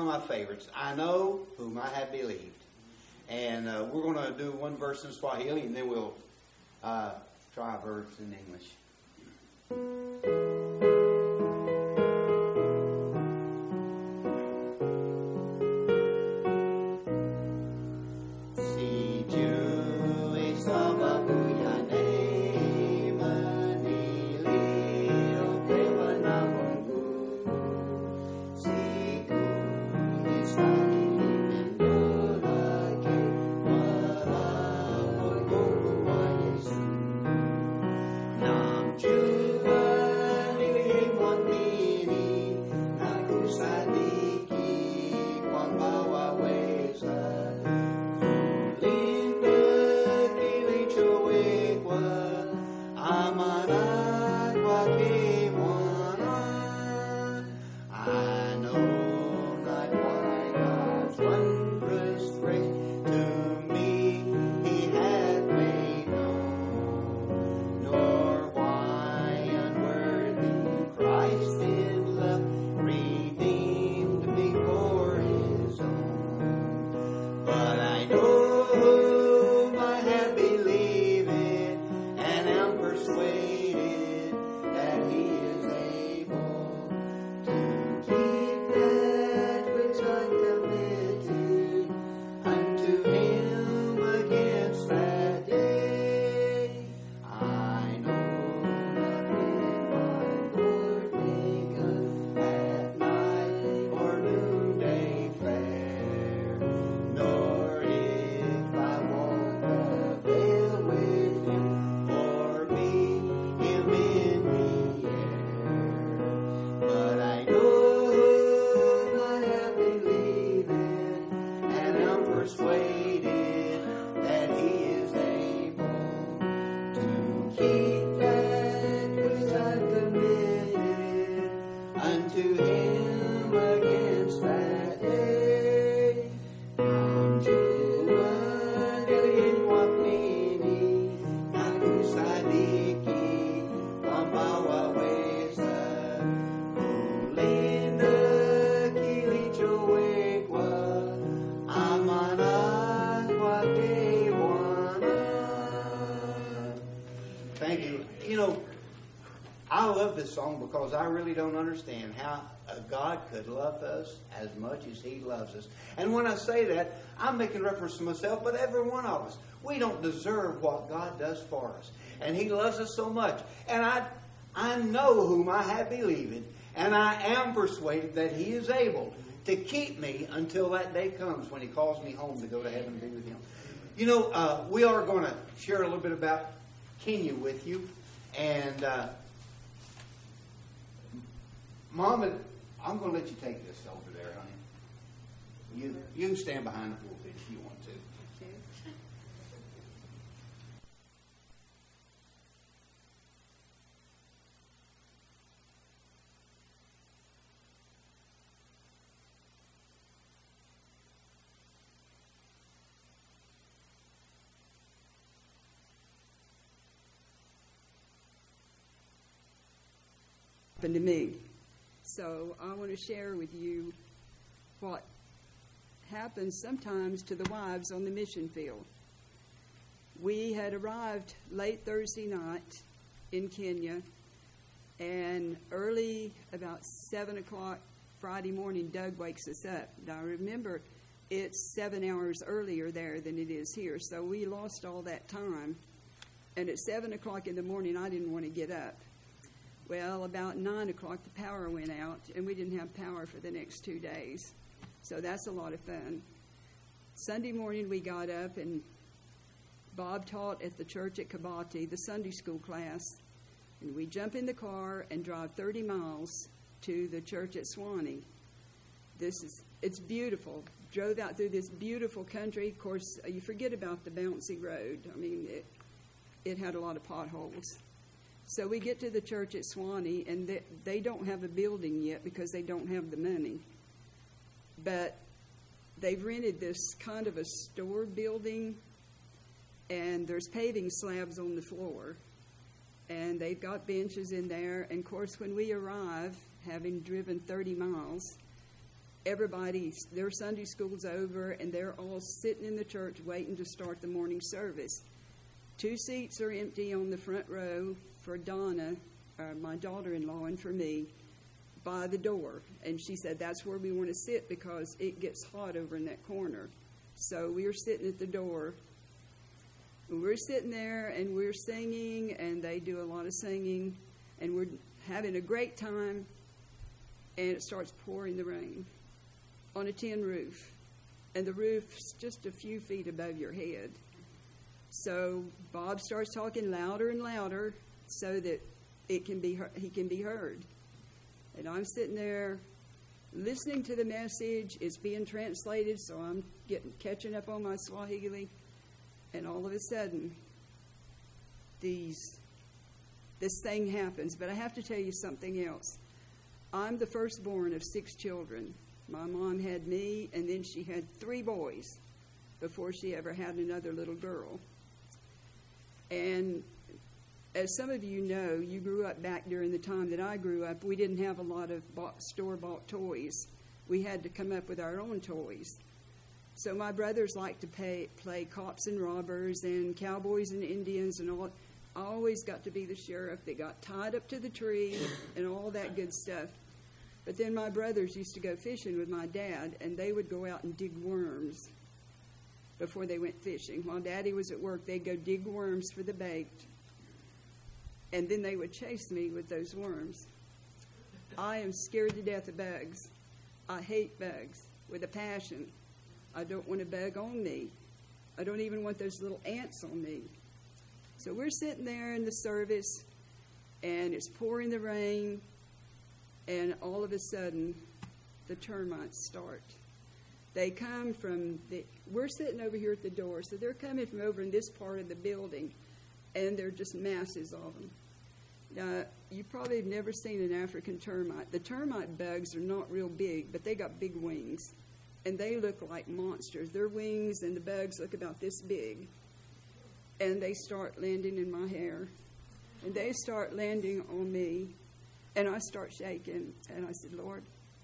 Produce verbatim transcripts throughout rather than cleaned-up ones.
of my favorites. I know whom I have believed. And uh, we're going to do one verse in Swahili, and then we'll uh, try a verse in English. Song because I really don't understand how a God could love us as much as He loves us. And when I say that, I'm making reference to myself, but every one of us. We don't deserve what God does for us. And He loves us so much. And I I know whom I have believed, and I am persuaded that He is able to keep me until that day comes when He calls me home to go to heaven and be with Him. You know, uh, we are going to share a little bit about Kenya with you. And uh, Mom, I'm going to let you take this over there, honey. You you can stand behind the pulpit if you want to. Happened to me. So I want to share with you what happens sometimes to the wives on the mission field. We had arrived late Thursday night in Kenya, and early about seven o'clock Friday morning, Doug wakes us up. Now remember, it's seven hours earlier there than it is here, so we lost all that time. And at seven o'clock in the morning, I didn't want to get up. Well, about nine o'clock, the power went out, and we didn't have power for the next two days. So that's a lot of fun. Sunday morning, we got up, and Bob taught at the church at Kabati, the Sunday school class. And we jump in the car and drive thirty miles to the church at Swanee. This is, it's beautiful. Drove out through this beautiful country. Of course, you forget about the bouncy road. I mean, it, it had a lot of potholes. So we get to the church at Swanee, and they, they don't have a building yet because they don't have the money. But they've rented this kind of a store building, and there's paving slabs on the floor. And they've got benches in there. And, of course, when we arrive, having driven thirty miles, everybody, their Sunday school's over, and they're all sitting in the church waiting to start the morning service. Two seats are empty on the front row for Donna, uh, my daughter-in-law, and for me, by the door. And she said, that's where we want to sit because it gets hot over in that corner. So we were sitting at the door. We're sitting there, and we're singing, and they do a lot of singing, and we're having a great time, and it starts pouring the rain on a tin roof, and the roof's just a few feet above your head. So Bob starts talking louder and louder so that it can be he can be heard. And I'm sitting there listening to the message. It's being translated, so I'm getting catching up on my Swahili. And all of a sudden, these this thing happens. But I have to tell you something else. I'm the firstborn of six children. My mom had me, and then she had three boys before she ever had another little girl. And as some of you know, you grew up back during the time that I grew up. We didn't have a lot of bought, store-bought toys. We had to come up with our own toys. So my brothers liked to pay, play cops and robbers and cowboys and Indians and all. I always got to be the sheriff that got tied up to the tree and all that good stuff. But then my brothers used to go fishing with my dad, and they would go out and dig worms before they went fishing. While Daddy was at work, they'd go dig worms for the bait, and then they would chase me with those worms. I am scared to death of bugs. I hate bugs with a passion. I don't want a bug on me. I don't even want those little ants on me. So we're sitting there in the service, and it's pouring the rain, and all of a sudden, the termites start. They come from the, we're sitting over here at the door, so they're coming from over in this part of the building, and they're just masses of them. Now, you probably have never seen an African termite. The termite bugs are not real big, but they got big wings, and they look like monsters. Their wings and the bugs look about this big, and they start landing in my hair, and they start landing on me. And I start shaking, and I said, Lord,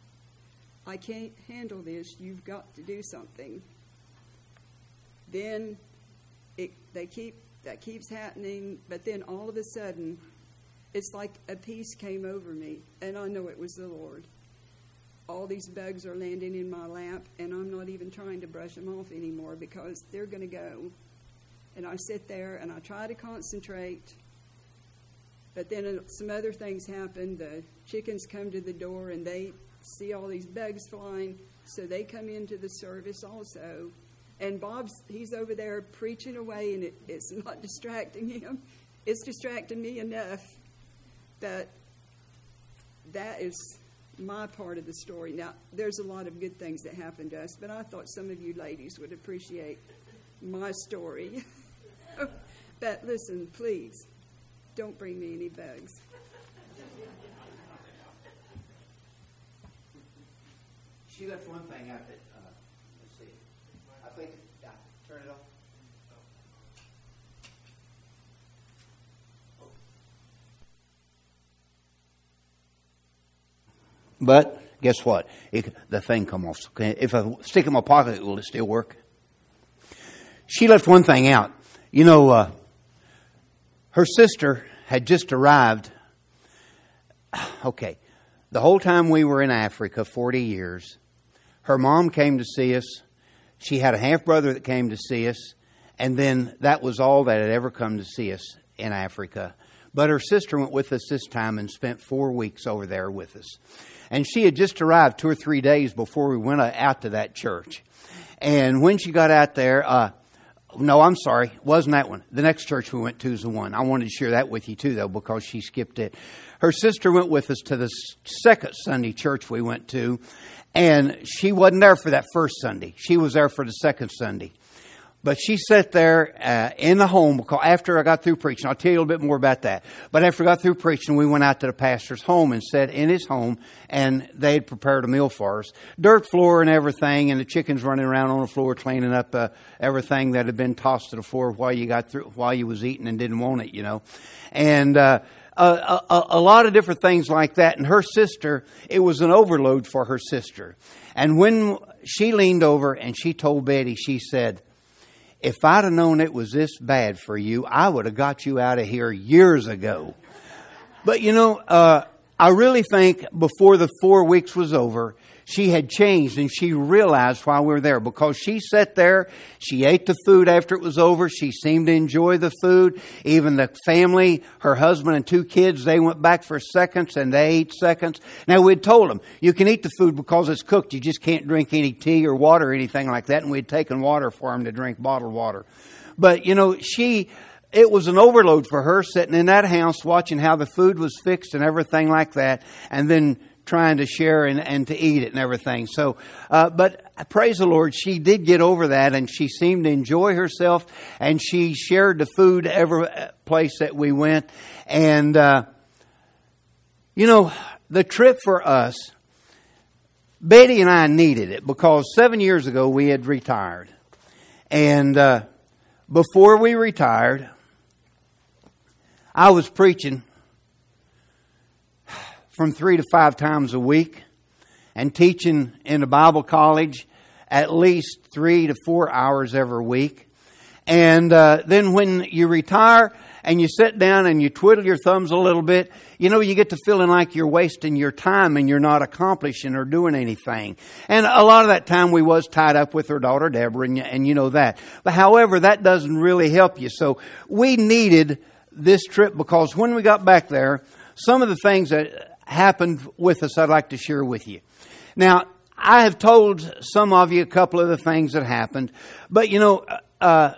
I can't handle this. You've got to do something. Then it, they keep that keeps happening, but then all of a sudden, it's like a peace came over me, and I know it was the Lord. All these bugs are landing in my lap, and I'm not even trying to brush them off anymore because they're going to go. And I sit there, and I try to concentrate. But then some other things happen. The chickens come to the door, and they see all these bugs flying, so they come into the service also. And Bob's, he's over there preaching away, and it, it's not distracting him. It's distracting me enough that that is my part of the story. Now, there's a lot of good things that happen to us, but I thought some of you ladies would appreciate my story. But listen, please. Don't bring me any bugs. She left one thing out that, uh, let's see. I think, yeah, turn it off. But guess what? It, the thing come off. If I stick it in my pocket, will it still work? She left one thing out. You know, uh, her sister had just arrived. Okay. The whole time we were in Africa, forty years, her mom came to see us. She had a half-brother that came to see us. And then that was all that had ever come to see us in Africa. But her sister went with us this time and spent four weeks over there with us. And she had just arrived two or three days before we went out to that church. And when she got out there, uh, no, I'm sorry, wasn't that one. The next church we went to is the one. I wanted to share that with you too, though, because she skipped it. Her sister went with us to the second Sunday church we went to, and she wasn't there for that first Sunday. She was there for the second Sunday. But she sat there uh, in the home because after I got through preaching. I'll tell you a little bit more about that. But after I got through preaching, we went out to the pastor's home and sat in his home, and they had prepared a meal for us. Dirt floor and everything, and the chickens running around on the floor cleaning up uh, everything that had been tossed to the floor while you got through, while you was eating and didn't want it, you know. And uh, a, a, a lot of different things like that. And her sister, it was an overload for her sister. And when she leaned over and she told Betty, she said, if I'd have known it was this bad for you, I would have got you out of here years ago. But, you know, uh, I really think before the four weeks was over, she had changed and she realized while we were there, because she sat there, she ate the food after it was over. She seemed to enjoy the food. Even the family, her husband and two kids, they went back for seconds and they ate seconds. Now, we'd told them, you can eat the food because it's cooked. You just can't drink any tea or water or anything like that. And we'd taken water for them to drink, bottled water. But, you know, she... it was an overload for her sitting in that house watching how the food was fixed and everything like that, and then trying to share and, and to eat it and everything. So, uh, but praise the Lord, she did get over that, and she seemed to enjoy herself, and she shared the food every place that we went. And, uh, you know, the trip for us, Betty and I needed it because seven years ago we had retired. And uh, before we retired, I was preaching from three to five times a week and teaching in a Bible college at least three to four hours every week. And uh, then when you retire and you sit down and you twiddle your thumbs a little bit, you know, you get to feeling like you're wasting your time and you're not accomplishing or doing anything. And a lot of that time we was tied up with her daughter, Deborah, and, and you know that. But however, that doesn't really help you. So we needed this trip because when we got back there, some of the things that happened with us I'd like to share with you. Now, I have told some of you a couple of the things that happened, but you know, uh,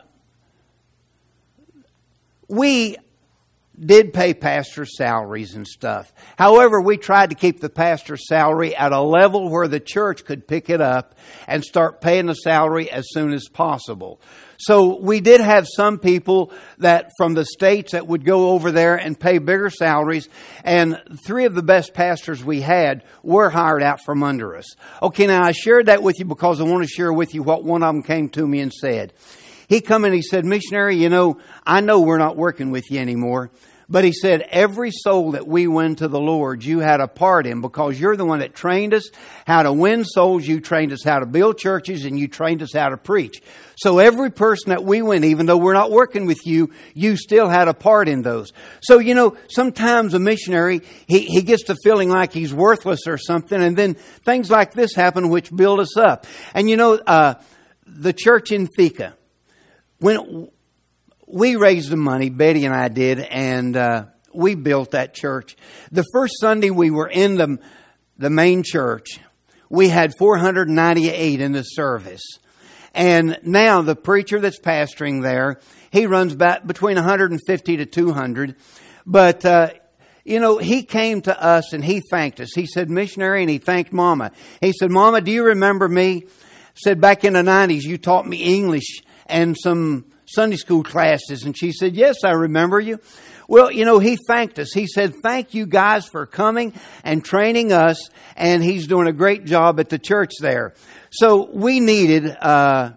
we did pay pastors' salaries and stuff. However, we tried to keep the pastor's salary at a level where the church could pick it up and start paying the salary as soon as possible. So we did have some people that from the States that would go over there and pay bigger salaries. And three of the best pastors we had were hired out from under us. Okay, now I shared that with you because I want to share with you what one of them came to me and said. He come in and he said, missionary, you know, I know we're not working with you anymore. But he said, every soul that we win to the Lord, you had a part in because you're the one that trained us how to win souls. You trained us how to build churches and you trained us how to preach. So every person that we win, even though we're not working with you, you still had a part in those. So, you know, sometimes a missionary, he, he gets to feeling like he's worthless or something. And then things like this happen which build us up. And, you know, uh, the church in Thika, when we raised the money, Betty and I did, and uh, we built that church. The first Sunday we were in the, the main church, we had four hundred ninety-eight in the service. And now the preacher that's pastoring there, he runs back between one hundred fifty to two hundred. But, uh, you know, he came to us and he thanked us. He said, missionary, and he thanked Mama. He said, Mama, do you remember me? Said, back in the nineties, you taught me English and some Sunday school classes. And she said, yes, I remember you. Well, you know, he thanked us. He said, thank you guys for coming and training us. And he's doing a great job at the church there. So we needed, uh,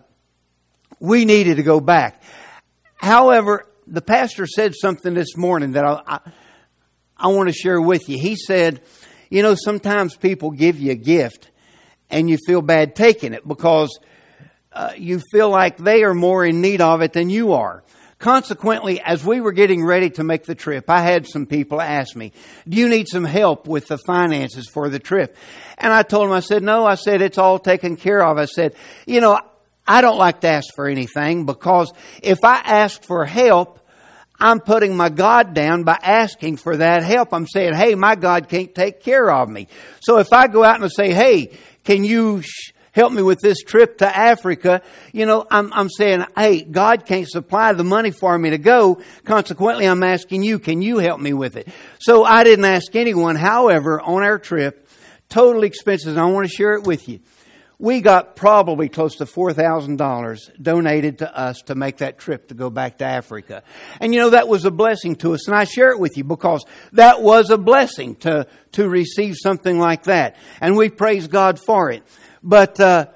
we needed to go back. However, the pastor said something this morning that I, I, I want to share with you. He said, you know, sometimes people give you a gift and you feel bad taking it because Uh, you feel like they are more in need of it than you are. Consequently, as we were getting ready to make the trip, I had some people ask me, do you need some help with the finances for the trip? And I told them, I said, no, I said, it's all taken care of. I said, you know, I don't like to ask for anything because if I ask for help, I'm putting my God down by asking for that help. I'm saying, hey, my God can't take care of me. So if I go out and I say, hey, can you sh- help me with this trip to Africa, you know, I'm, I'm saying, hey, God can't supply the money for me to go. Consequently, I'm asking you, can you help me with it? So I didn't ask anyone. However, on our trip, total expenses, and I want to share it with you. We got probably close to four thousand dollars donated to us to make that trip to go back to Africa. And, you know, that was a blessing to us. And I share it with you because that was a blessing to, to receive something like that. And we praise God for it. But uh,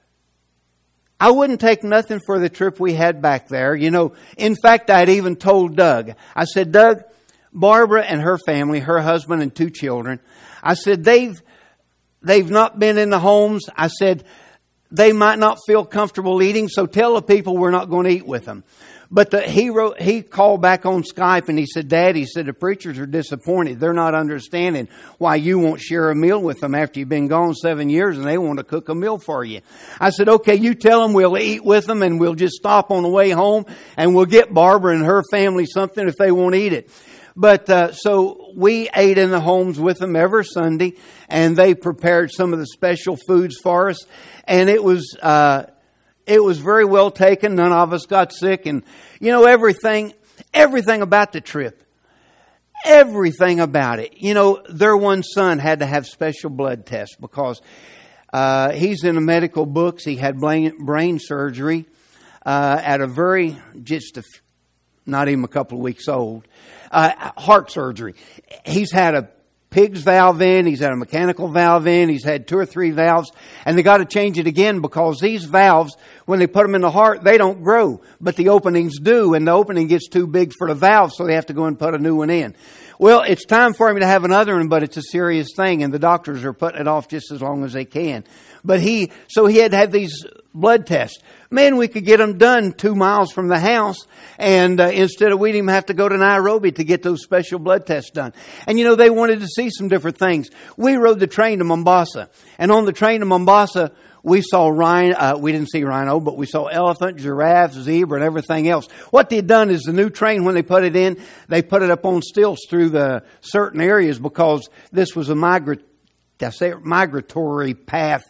I wouldn't take nothing for the trip we had back there. You know, in fact, I'd even told Doug. I said, Doug, Barbara and her family, her husband and two children, I said, they've, they've not been in the homes. I said, they might not feel comfortable eating, so tell the people we're not going to eat with them. But the, he wrote, he called back on Skype and he said, Dad, he said, the preachers are disappointed. They're not understanding why you won't share a meal with them after you've been gone seven years and they want to cook a meal for you. I said, okay, you tell them we'll eat with them and we'll just stop on the way home and we'll get Barbara and her family something if they won't eat it. But uh, so we ate in the homes with them every Sunday, and they prepared some of the special foods for us. And it was uh, it was very well taken. None of us got sick, and you know everything everything about the trip, everything about it. You know, their one son had to have special blood tests because uh, he's in the medical books. He had brain, brain surgery uh, at a very just a, not even a couple of weeks old. Uh, heart surgery. He's had a pig's valve in. He's had a mechanical valve in. He's had two or three valves. And they got to change it again because these valves, when they put them in the heart, they don't grow. But the openings do. And the opening gets too big for the valve, so they have to go and put a new one in. Well, it's time for him to have another one, but it's a serious thing. And the doctors are putting it off just as long as they can. But he, so he had to have these blood tests. Man, we could get them done two miles from the house. And uh, instead of we'd even have to go to Nairobi to get those special blood tests done. And you know, they wanted to see some different things. We rode the train to Mombasa. And on the train to Mombasa, we saw rhino, uh, we didn't see rhino, but we saw elephant, giraffe, zebra, and everything else. What they'd done is the new train, when they put it in, they put it up on stilts through the certain areas because this was a migra- I say migratory path.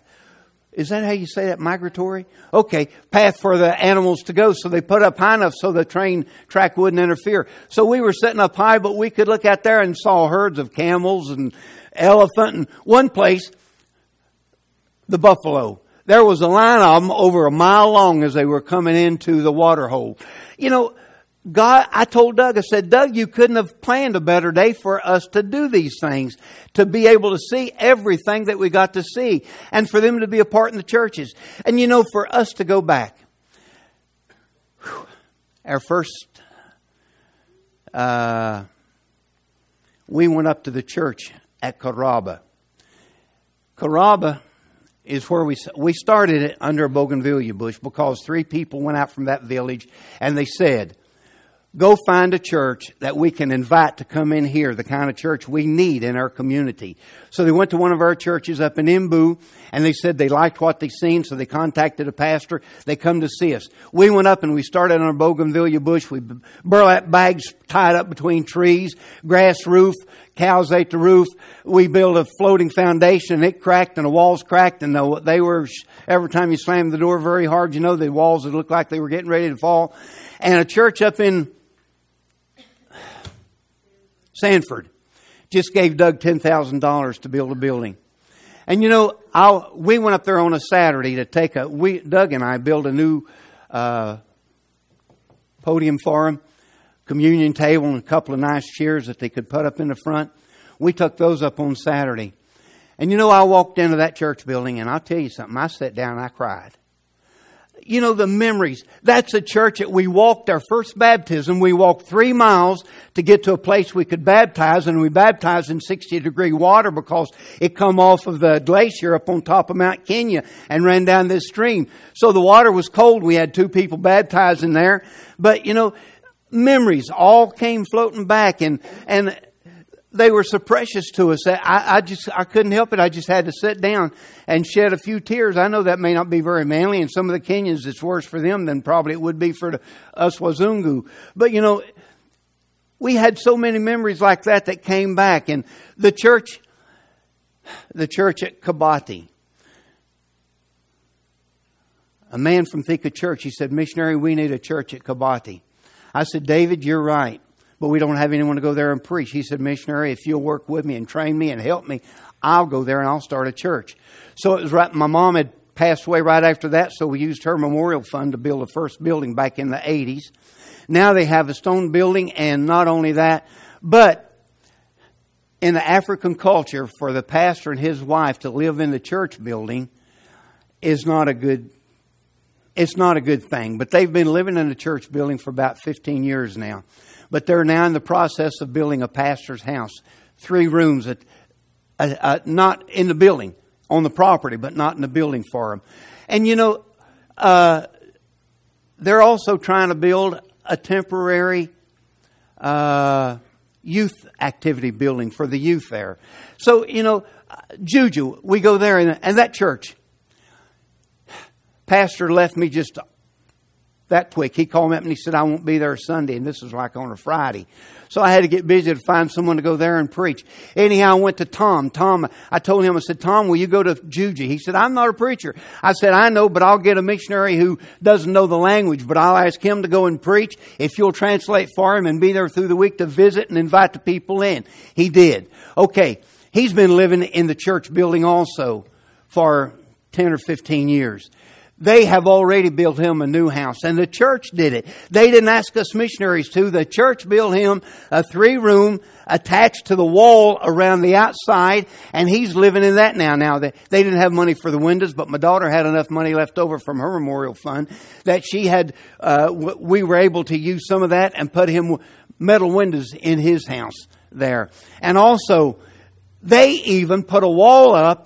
Is that how you say that? Migratory? Okay. Path for the animals to go. So they put up high enough so the train track wouldn't interfere. So we were sitting up high, but we could look out there and saw herds of camels and elephant. And one place, the buffalo. There was a line of them over a mile long as they were coming into the water hole. You know, God, I told Doug, I said, Doug, you couldn't have planned a better day for us to do these things, to be able to see everything that we got to see, and for them to be a part in the churches. And you know, for us to go back, whew, our first, uh, we went up to the church at Caraba. Caraba is where we we started it under a bougainvillea bush because three people went out from that village and they said, go find a church that we can invite to come in here, the kind of church we need in our community. So they went to one of our churches up in Embu, and they said they liked what they seen, so they contacted a pastor. They come to see us. We went up and we started on our bougainvillea bush. We burlap bags tied up between trees, grass roof, cows ate the roof. We built a floating foundation, and it cracked, and the walls cracked, and they were, every time you slammed the door very hard, you know, the walls would look like they were getting ready to fall. And a church up in Sanford just gave Doug ten thousand dollars to build a building. And you know, I'll, we went up there on a Saturday to take a, we, Doug and I built a new uh, podium for him, communion table and a couple of nice chairs that they could put up in the front. We took those up on Saturday. And you know, I walked into that church building and I'll tell you something, I sat down and I cried. You know, the memories. That's a church that we walked our first baptism. We walked three miles to get to a place we could baptize, and we baptized in sixty degree water because it come off of the glacier up on top of Mount Kenya and ran down this stream. So the water was cold. We had two people baptized in there. But, you know, memories all came floating back, and, and they were so precious to us that I, I just, I couldn't help it. I just had to sit down and shed a few tears. I know that may not be very manly, and some of the Kenyans, it's worse for them than probably it would be for the, us Wazungu. But, you know, we had so many memories like that that came back. And the church, the church at Kabati, a man from Thika Church, he said, missionary, we need a church at Kabati. I said, David, you're right, but we don't have anyone to go there and preach. He said, missionary, if you'll work with me and train me and help me, I'll go there and I'll start a church. So it was right. My mom had passed away right after that, so we used her memorial fund to build the first building back in the eighties. Now they have a stone building, and not only that, but in the African culture, for the pastor and his wife to live in the church building is not a good it's not a good thing. But they've been living in a church building for about fifteen years now. But they're now in the process of building a pastor's house. Three rooms, at, uh, uh, not in the building, on the property, but not in the building for them. And you know, uh, they're also trying to build a temporary uh, youth activity building for the youth there. So, you know, Juju, we go there, and, and that church, pastor left me just that quick. He called me up and he said, I won't be there Sunday. And this was like on a Friday. So I had to get busy to find someone to go there and preach. Anyhow, I went to Tom. Tom, I told him, I said, Tom, will you go to Juju? He said, I'm not a preacher. I said, I know, but I'll get a missionary who doesn't know the language, but I'll ask him to go and preach if you'll translate for him and be there through the week to visit and invite the people in. He did. Okay. He's been living in the church building also for ten or fifteen years. They have already built him a new house, and the church did it. They didn't ask us missionaries to. The church built him a three-room attached to the wall around the outside, and he's living in that now. Now, they, they didn't have money for the windows, but my daughter had enough money left over from her memorial fund that she had, uh, we were able to use some of that and put him metal windows in his house there. And also, they even put a wall up.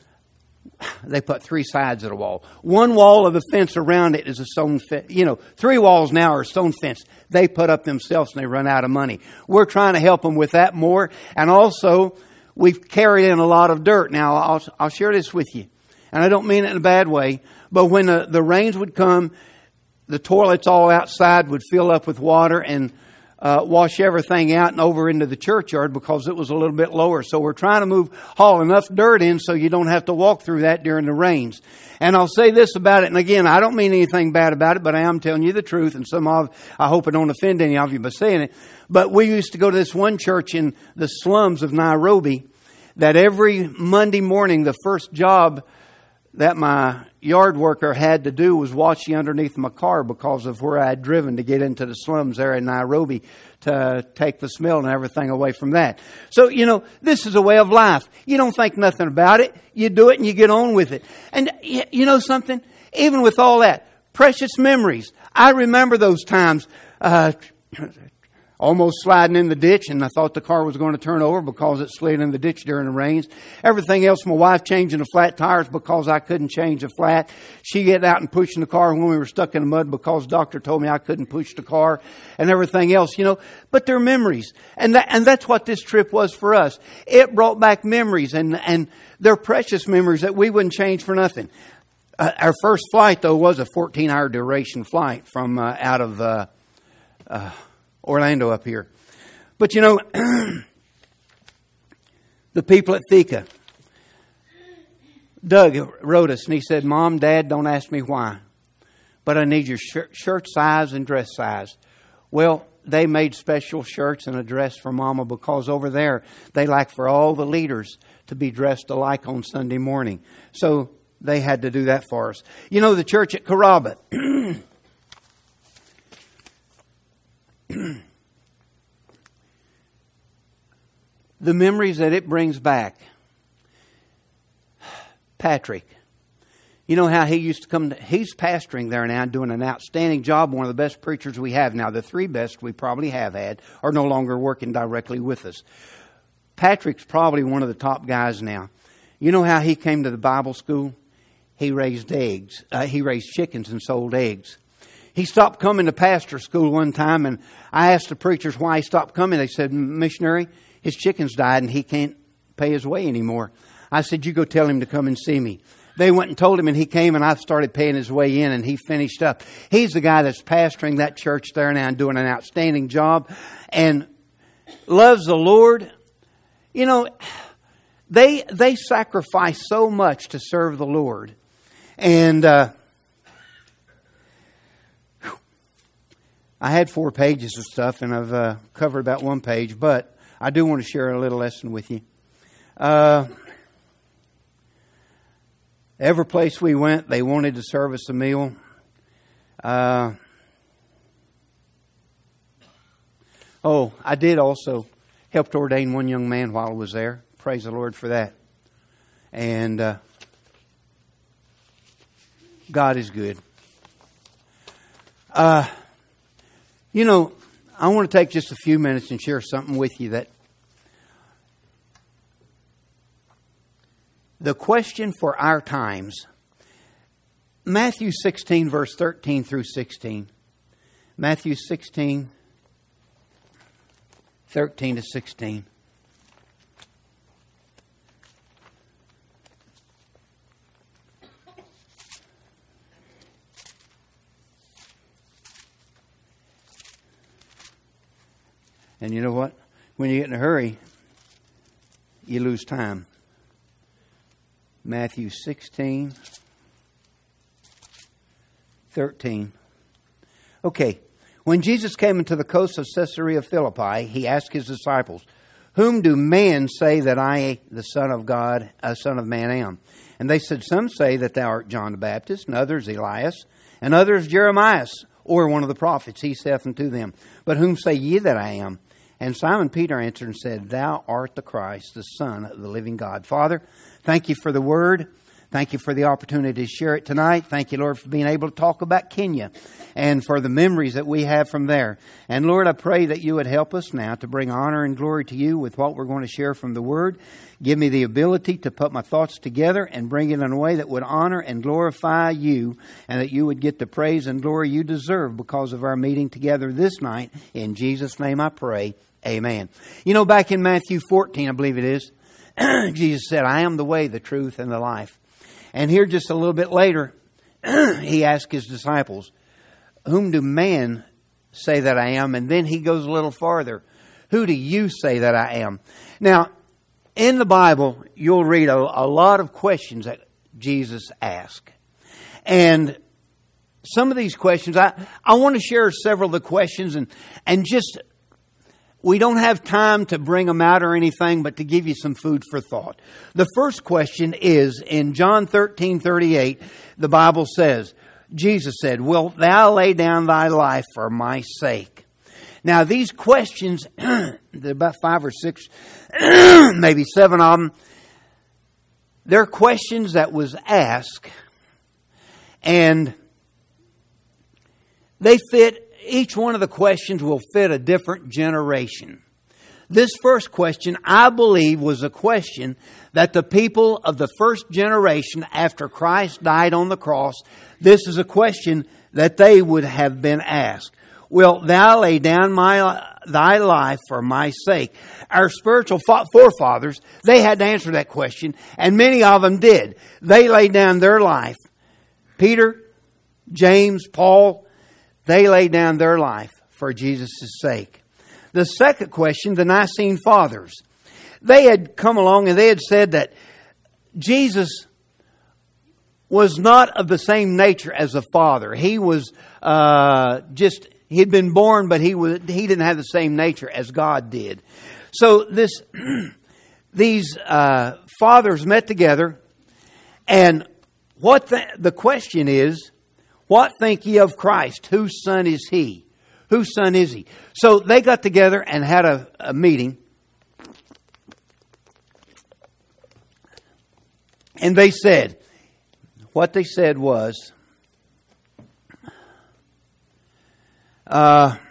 They put three sides of the wall. One wall of the fence around it is a stone fence. You know, three walls now are stone fence. They put up themselves and they run out of money. We're trying to help them with that more. And also, we've carried in a lot of dirt. Now, I'll, I'll share this with you. And I don't mean it in a bad way. But when the, the rains would come, the toilets all outside would fill up with water and Uh, wash everything out and over into the churchyard because it was a little bit lower. So we're trying to move, haul enough dirt in so you don't have to walk through that during the rains. And I'll say this about it, and again, I don't mean anything bad about it, but I am telling you the truth, and some of, I hope I don't offend any of you by saying it, but we used to go to this one church in the slums of Nairobi that every Monday morning, the first job that my yard worker had to do was wash the underneath my car because of where I had driven to get into the slums there in Nairobi to take the smell and everything away from that. So, you know, this is a way of life. You don't think nothing about it. You do it and you get on with it. And you know something? Even with all that, precious memories. I remember those times, uh, almost sliding in the ditch, and I thought the car was going to turn over because it slid in the ditch during the rains. Everything else, my wife changing the flat tires because I couldn't change the flat. She get out and pushing the car when we were stuck in the mud because the doctor told me I couldn't push the car and everything else, you know. But they're memories. And that, and that's what this trip was for us. It brought back memories, and, and they're precious memories that we wouldn't change for nothing. Uh, our first flight, though, was a fourteen-hour duration flight from uh, out of uh, uh, Orlando up here. But you know, the people at Thika, Doug wrote us and he said, Mom, Dad, don't ask me why, but I need your shirt, shirt size and dress size. Well, they made special shirts and a dress for Mama because over there they like for all the leaders to be dressed alike on Sunday morning. So they had to do that for us. You know, the church at Carrabba, the memories that it brings back. Patrick, you know how he used to come to, he's pastoring there now, doing an outstanding job, one of the best preachers we have now. The three best we probably have had are no longer working directly with us. Patrick's probably one of the top guys now. You know how he came to the Bible school? He raised eggs. Uh, he raised chickens and sold eggs. He stopped coming to pastor school one time, and I asked the preachers why he stopped coming. They said, missionary, his chickens died and he can't pay his way anymore. I said, you go tell him to come and see me. They went and told him, and he came, and I started paying his way in, and he finished up. He's the guy that's pastoring that church there now and doing an outstanding job and loves the Lord. You know, they they sacrifice so much to serve the Lord. And uh, I had four pages of stuff, and I've uh, covered about one page, but I do want to share a little lesson with you. Uh, every place we went, they wanted to serve us a meal. Uh, oh, I did also help to ordain one young man while I was there. Praise the Lord for that. And uh, God is good. Uh, you know, I want to take just a few minutes and share something with you that the question for our times, Matthew sixteen, verse thirteen through sixteen. Matthew sixteen, thirteen to sixteen. And you know what? When you get in a hurry, you lose time. Matthew sixteen, thirteen. Okay. When Jesus came into the coast of Caesarea Philippi, he asked his disciples, "Whom do men say that I, the Son of God, a Son of Man, am?" And they said, "Some say that thou art John the Baptist, and others Elias, and others Jeremiah, or one of the prophets." He saith unto them, "But whom say ye that I am?" And Simon Peter answered and said, "Thou art the Christ, the Son of the living God." Father, thank you for the word. Thank you for the opportunity to share it tonight. Thank you, Lord, for being able to talk about Kenya and for the memories that we have from there. And Lord, I pray that you would help us now to bring honor and glory to you with what we're going to share from the Word. Give me the ability to put my thoughts together and bring it in a way that would honor and glorify you, and that you would get the praise and glory you deserve because of our meeting together this night. In Jesus' name I pray. Amen. You know, back in Matthew fourteen, I believe it is, Jesus said, "I am the way, the truth, and the life." And here just a little bit later, he asked his disciples, "Whom do man say that I am?" And then he goes a little farther. "Who do you say that I am?" Now, in the Bible, you'll read a, a lot of questions that Jesus asked. And some of these questions, I, I want to share several of the questions and, and just... We don't have time to bring them out or anything, but to give you some food for thought. The first question is in John thirteen thirty-eight, the Bible says, Jesus said, "Wilt thou lay down thy life for my sake?" Now these questions, there are about five or six, maybe seven of them. They're questions that was asked, and they fit. Each one of the questions will fit a different generation. This first question, I believe, was a question that the people of the first generation after Christ died on the cross, this is a question that they would have been asked. "Wilt thou lay down my thy life for my sake?" Our spiritual forefathers, they had to answer that question, and many of them did. They laid down their life. Peter, James, Paul, they laid down their life for Jesus' sake. The second question, the Nicene Fathers. They had come along and they had said that Jesus was not of the same nature as the Father. He was uh, just, he'd been born, but he was he didn't have the same nature as God did. So this, these uh, fathers met together, and what the, the question is, "What think ye of Christ? Whose son is he?" Whose son is he? So they got together and had a, a meeting. And they said, what they said was, uh,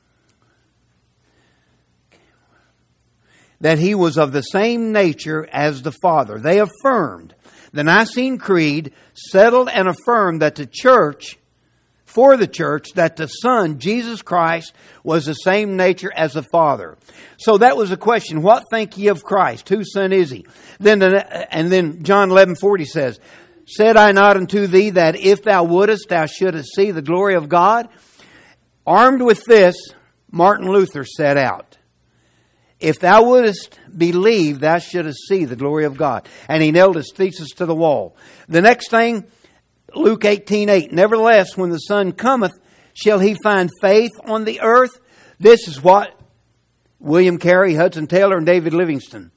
that he was of the same nature as the Father. They affirmed. The Nicene Creed settled and affirmed that the church, for the church, that the Son, Jesus Christ, was the same nature as the Father. So that was the question. What think ye of Christ? Whose son is he? Then, and then John eleven forty says, "Said I not unto thee that if thou wouldest, thou shouldest see the glory of God?" Armed with this, Martin Luther set out. "If thou wouldest believe, thou shouldest see the glory of God." And he nailed his thesis to the wall. The next thing, Luke eighteen eight. "Nevertheless, when the Son cometh, shall he find faith on the earth?" This is what William Carey, Hudson Taylor, and David Livingstone,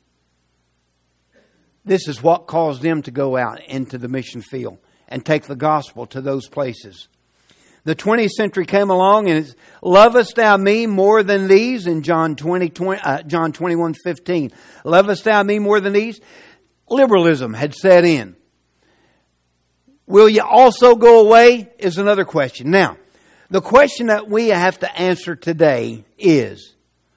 this is what caused them to go out into the mission field and take the gospel to those places. The twentieth century came along and it's, "Lovest thou me more than these?" in John twenty, twenty uh, John twenty-one fifteen. "Lovest thou me more than these?" Liberalism had set in. "Will you also go away?" is another question. Now, The question that we have to answer today is,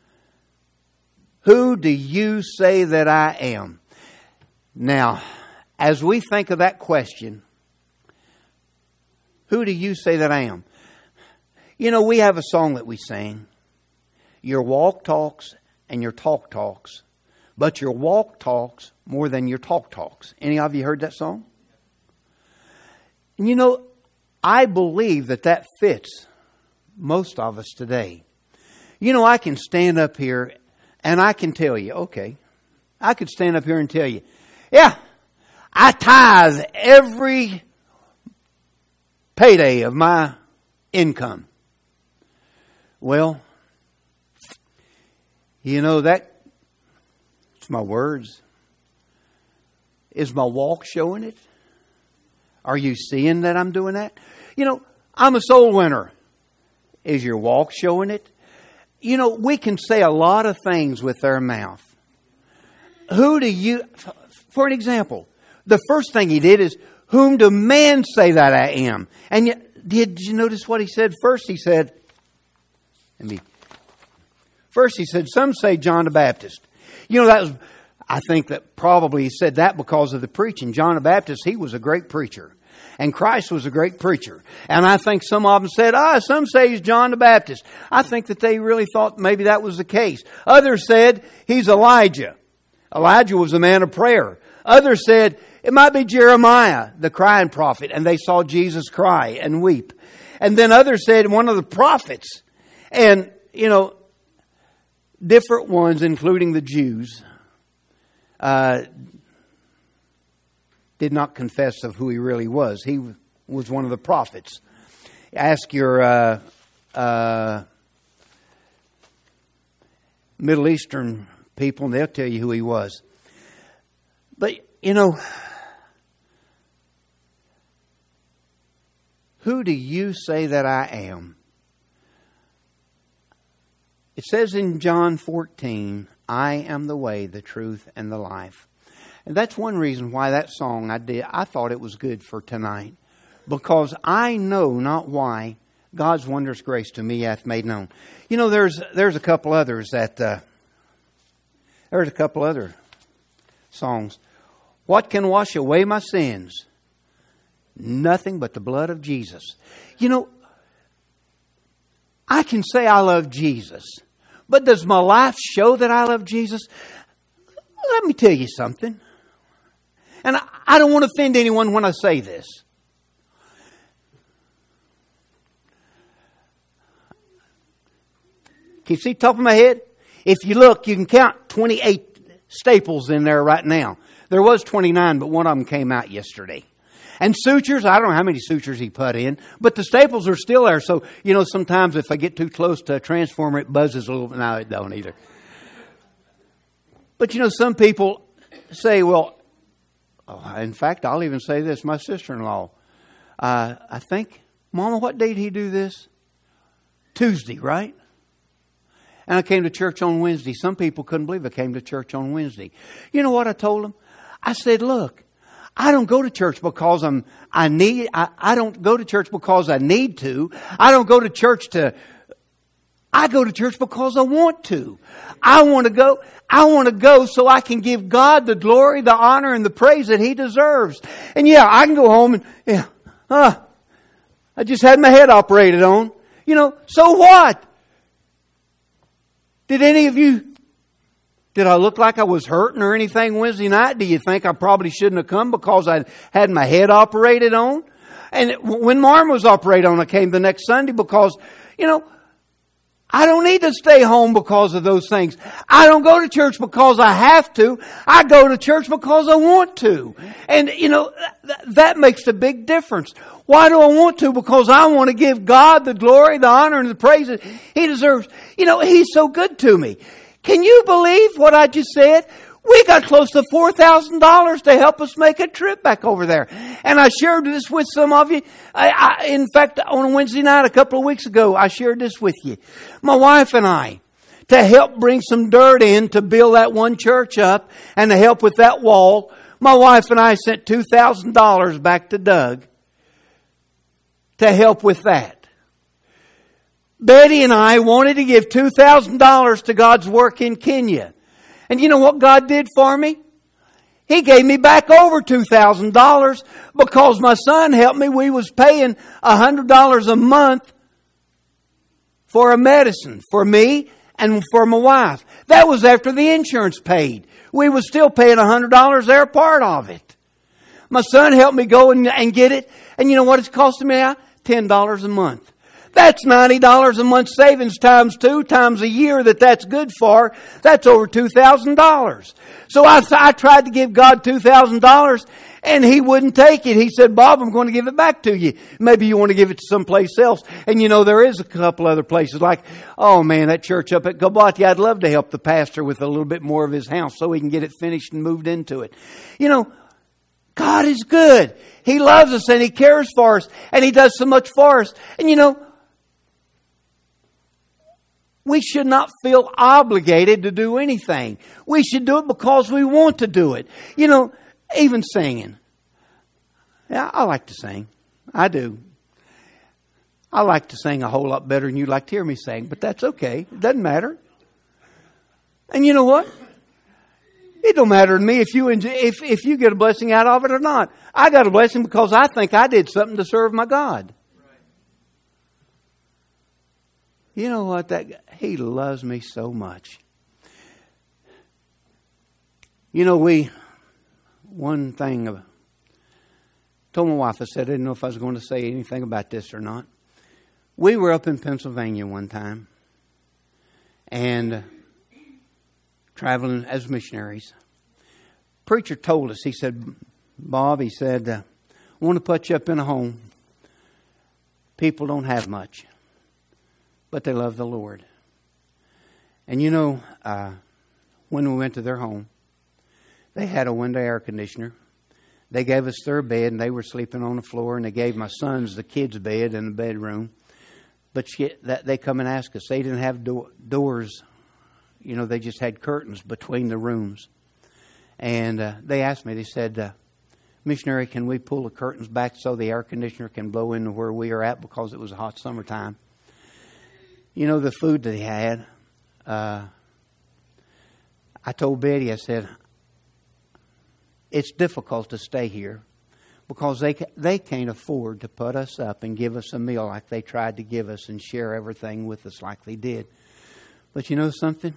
who do you say that I am? Now, as we think of that question, who do you say that I am? You know, we have a song that we sing. Your walk talks and your talk talks, but your walk talks more than your talk talks. Any of you heard that song? And you know, I believe that that fits most of us today. You know, I can stand up here and I can tell you, okay, I could stand up here and tell you, yeah, I tithe every payday of my income. Well, you know, that, it's my words. Is my walk showing it? Are you seeing that I'm doing that? You know, I'm a soul winner. Is your walk showing it? You know, we can say a lot of things with our mouth. Who do you, for an example, the first thing he did is, whom do men say that I am? And yet, did you notice what he said first? He said, let me, first he said, some say John the Baptist. You know, that was, I think that probably he said that because of the preaching. John the Baptist, he was a great preacher. And Christ was a great preacher. And I think some of them said, ah, some say he's John the Baptist. I think that they really thought maybe that was the case. Others said he's Elijah. Elijah was a man of prayer. Others said it might be Jeremiah, the crying prophet. And they saw Jesus cry and weep. And then others said one of the prophets. And, you know, different ones, including the Jews, uh, did not confess of who he really was. He was one of the prophets. Ask your uh, uh, Middle Eastern people and they'll tell you who he was. But, you know, who do you say that I am? It says in John fourteen, I am the way, the truth, and the life. And that's one reason why that song I did, I thought it was good for tonight. Because I know not why God's wondrous grace to me hath made known. You know, there's there's a couple others that, uh, there's a couple other songs. What can wash away my sins? Nothing but the blood of Jesus. You know, I can say I love Jesus. But does my life show that I love Jesus? Let me tell you something. And I, I don't want to offend anyone when I say this. Can you see the top of my head? If you look, you can count twenty-eight staples in there right now. There was twenty-nine, but one of them came out yesterday. And sutures, I don't know how many sutures he put in, but the staples are still there. So, you know, sometimes if I get too close to a transformer, it buzzes a little bit. No, it don't either. But, you know, some people say, well, oh, in fact, I'll even say this. My sister-in-law, uh, I think, Mama, what day did he do this? Tuesday, right? And I came to church on Wednesday. Some people couldn't believe I came to church on Wednesday. You know what I told them? I said, look, I don't go to church because I'm, I need, I, I don't go to church because I need to. I don't go to church to, I go to church because I want to. I want to go, I want to go so I can give God the glory, the honor, and the praise that He deserves. And yeah, I can go home and, yeah, uh, I just had my head operated on. You know, so what? Did any of you, did I look like I was hurting or anything Wednesday night? Do you think I probably shouldn't have come because I had my head operated on? And when my arm was operated on, I came the next Sunday because, you know, I don't need to stay home because of those things. I don't go to church because I have to. I go to church because I want to. And, you know, th- that makes a big difference. Why do I want to? Because I want to give God the glory, the honor, and the praise that He deserves. You know, He's so good to me. Can you believe what I just said? We got close to four thousand dollars to help us make a trip back over there. And I shared this with some of you. I, I, in fact, on a Wednesday night a couple of weeks ago, I shared this with you. My wife and I, to help bring some dirt in to build that one church up and to help with that wall, my wife and I sent two thousand dollars back to Doug to help with that. Betty and I wanted to give two thousand dollars to God's work in Kenya. And you know what God did for me? He gave me back over two thousand dollars because my son helped me. We was paying one hundred dollars a month for a medicine for me and for my wife. That was after the insurance paid. We was still paying one hundred dollars their part of it. My son helped me go and, and get it. And you know what it's costing me now? ten dollars a month. That's ninety dollars a month savings times two, times a year that that's good for. That's over two thousand dollars. So I, I tried to give God two thousand dollars and He wouldn't take it. He said, Bob, I'm going to give it back to you. Maybe you want to give it to someplace else. And you know, there is a couple other places like, oh man, that church up at Gobati, I'd love to help the pastor with a little bit more of his house so he can get it finished and moved into it. You know, God is good. He loves us and He cares for us and He does so much for us. And you know, we should not feel obligated to do anything. We should do it because we want to do it. You know, even singing. Yeah, I like to sing. I do. I like to sing a whole lot better than you'd like to hear me sing, but that's okay. It doesn't matter. And you know what? It don't matter to me if you enjoy, if if you get a blessing out of it or not. I got a blessing because I think I did something to serve my God. You know what? That He loves me so much. You know, we, one thing, I told my wife, I said, I didn't know if I was going to say anything about this or not. We were up in Pennsylvania one time and traveling as missionaries. Preacher told us, he said, Bob, he said, I want to put you up in a home. People don't have much, but they love the Lord. And you know, uh, when we went to their home, they had a window air conditioner. They gave us their bed, and they were sleeping on the floor, and they gave my sons the kids' bed in the bedroom. But she, that, they come and ask us. They didn't have do- doors. You know, they just had curtains between the rooms. And uh, they asked me, they said, uh, missionary, can we pull the curtains back so the air conditioner can blow into where we are at because it was a hot summertime? You know, the food that they had, uh, I told Betty, I said, it's difficult to stay here because they they can't afford to put us up and give us a meal like they tried to give us and share everything with us like they did. But you know something?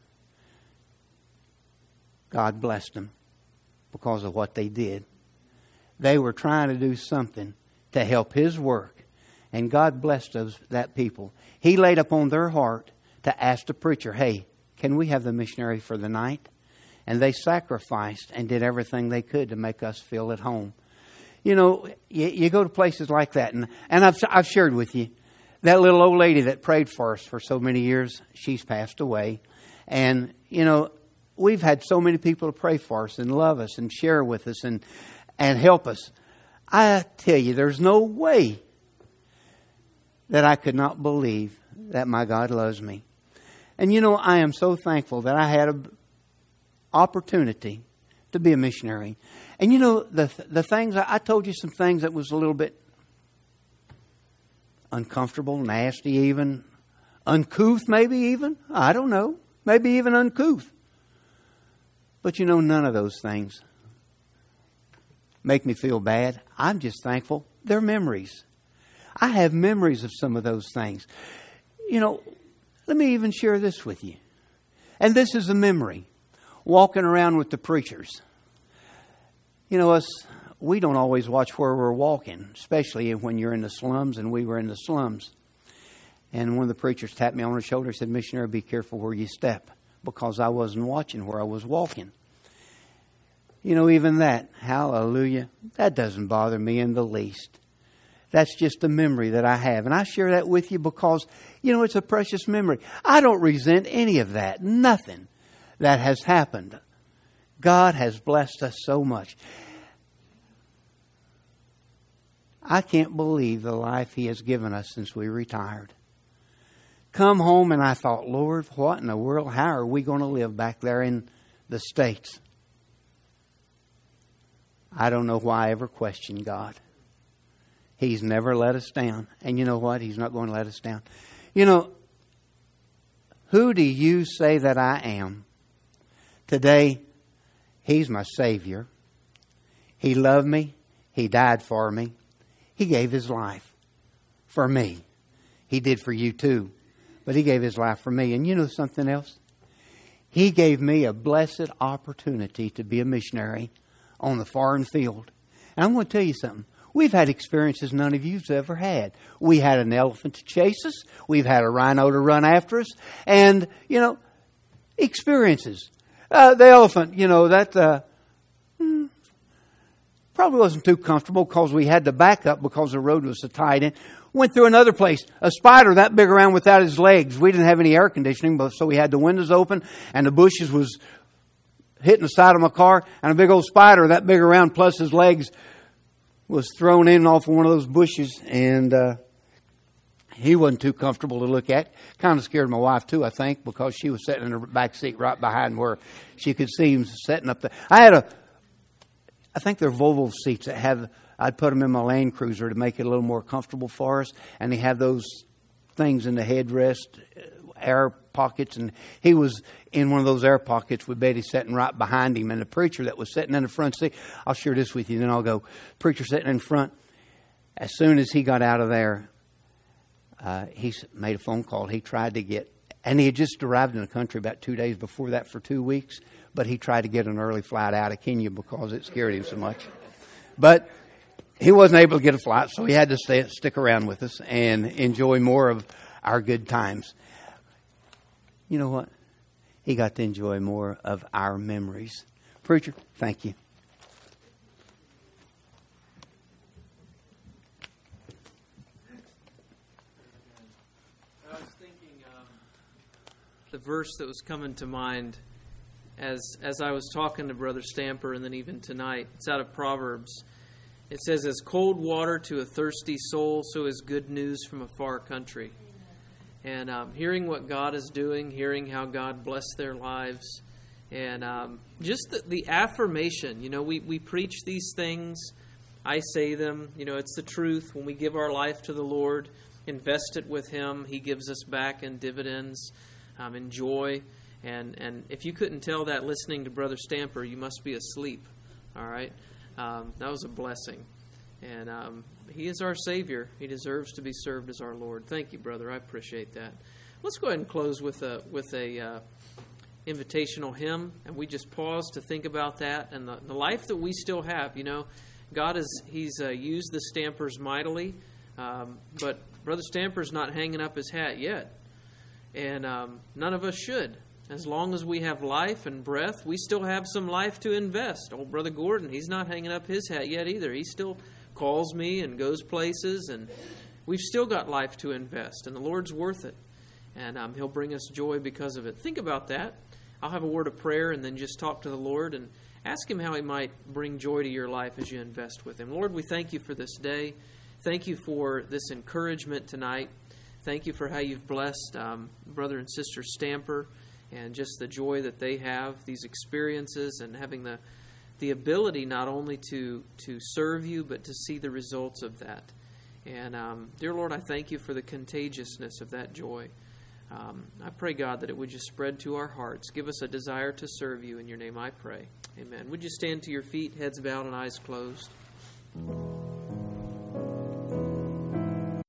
God blessed them because of what they did. They were trying to do something to help His work. And God blessed those, that people. He laid upon their heart to ask the preacher, hey, can we have the missionary for the night? And they sacrificed and did everything they could to make us feel at home. You know, you, you go to places like that. And, and I've, I've shared with you, that little old lady that prayed for us for so many years, she's passed away. And, you know, we've had so many people to pray for us and love us and share with us and, and help us. I tell you, there's no way that I could not believe that my God loves me. And you know, I am so thankful that I had an opportunity to be a missionary. And you know, the the things, I told you some things that was a little bit uncomfortable, nasty even, uncouth maybe even. I don't know. Maybe even uncouth. But you know, none of those things make me feel bad. I'm just thankful they're memories. I have memories of some of those things. You know, let me even share this with you. And this is a memory. Walking around with the preachers. You know, us, we don't always watch where we're walking, especially when you're in the slums, and we were in the slums. And one of the preachers tapped me on the shoulder and said, missionary, be careful where you step, because I wasn't watching where I was walking. You know, even that, hallelujah, that doesn't bother me in the least. That's just a memory that I have. And I share that with you because, you know, it's a precious memory. I don't resent any of that. Nothing that has happened. God has blessed us so much. I can't believe the life He has given us since we retired. Come home and I thought, Lord, what in the world? How are we going to live back there in the States? I don't know why I ever questioned God. He's never let us down. And you know what? He's not going to let us down. You know, who do you say that I am? Today, He's my Savior. He loved me. He died for me. He gave His life for me. He did for you too. But He gave His life for me. And you know something else? He gave me a blessed opportunity to be a missionary on the foreign field. And I'm going to tell you something. We've had experiences none of you've ever had. We had an elephant to chase us. We've had a rhino to run after us. And, you know, experiences. Uh, the elephant, you know, that uh, hmm, probably wasn't too comfortable because we had to back up because the road was so tight in. Went through another place. A spider that big around without his legs. We didn't have any air conditioning, but so we had the windows open and the bushes was hitting the side of my car. And a big old spider that big around plus his legs was thrown in off of one of those bushes. And uh, he wasn't too comfortable to look at. Kind of scared my wife too, I think, because she was sitting in her back seat right behind where she could see him sitting up there. I had a, I think they're Volvo seats that have, I'd put them in my Land Cruiser to make it a little more comfortable for us. And they have those things in the headrest, air pockets. And he was in one of those air pockets with Betty sitting right behind him. And the preacher that was sitting in the front seat, I'll share this with you, then I'll go. Preacher sitting in front. As soon as he got out of there, uh, he made a phone call. He tried to get, and he had just arrived in the country about two days before that for two weeks. But he tried to get an early flight out of Kenya because it scared him so much. But he wasn't able to get a flight, so he had to stay, stick around with us and enjoy more of our good times. You know what? He got to enjoy more of our memories. Preacher, thank you. I was thinking um, the verse that was coming to mind as as I was talking to Brother Stamper, and then even tonight. It's out of Proverbs. It says, "As cold water to a thirsty soul, so is good news from a far country." And um, hearing what God is doing, hearing how God blessed their lives, and um, just the, the affirmation. You know, we, we preach these things. I say them. You know, it's the truth. When we give our life to the Lord, invest it with Him, He gives us back in dividends, um, in joy. And, and if you couldn't tell that listening to Brother Stamper, you must be asleep. All right? Um, that was a blessing. And um, He is our Savior. He deserves to be served as our Lord. Thank you, brother. I appreciate that. Let's go ahead and close with a with a uh, invitational hymn, and we just pause to think about that and the, the life that we still have. You know, God is He's uh, used the Stampers mightily, um, but Brother Stamper's not hanging up his hat yet, and um, none of us should. As long as we have life and breath, we still have some life to invest. Old Brother Gordon, he's not hanging up his hat yet either. He still calls me and goes places, and we've still got life to invest, and the Lord's worth it, and um, He'll bring us joy because of it. Think about that. I'll have a word of prayer and then just talk to the Lord and ask Him how He might bring joy to your life as you invest with Him. Lord, we thank You for this day. Thank You for this encouragement tonight. Thank You for how You've blessed um, Brother and Sister Stamper, and just the joy that they have, these experiences, and having the the ability not only to, to serve You, but to see the results of that. And, um, dear Lord, I thank You for the contagiousness of that joy. Um, I pray, God, that it would just spread to our hearts. Give us a desire to serve You. In Your name I pray. Amen. Would you stand to your feet, heads bowed and eyes closed?